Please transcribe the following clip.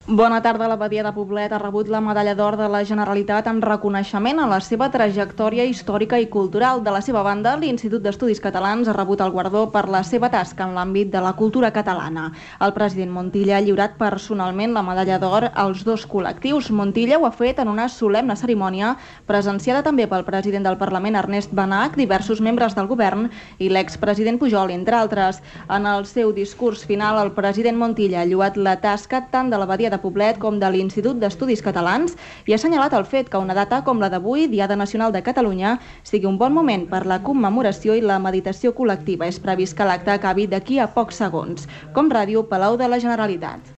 Bona tarda. La Badia de Poblet ha rebut la Medalla d'Or de la Generalitat en reconeixement a la seva trajectòria històrica i cultural. De la seva banda, l'Institut d'Estudis Catalans ha rebut el guardó per la seva tasca en l'àmbit de la cultura catalana. El president Montilla ha lliurat personalment la Medalla d'Or als dos col·lectius. Montilla ho ha fet en una solemne cerimònia presenciada també pel president del Parlament, Ernest Benach, diversos membres del govern i l'expresident Pujol, entre altres. En el seu discurs final, el president Montilla ha lloat la tasca tant de la Badia de Poblet com de l'Institut d'Estudis Catalans i ha assenyalat el fet que una data com la d'avui, Diada Nacional de Catalunya, sigui un bon moment per la commemoració i la meditació col·lectiva. És previst que l'acte acabi d'aquí a pocs segons. Com Ràdio, Palau de la Generalitat.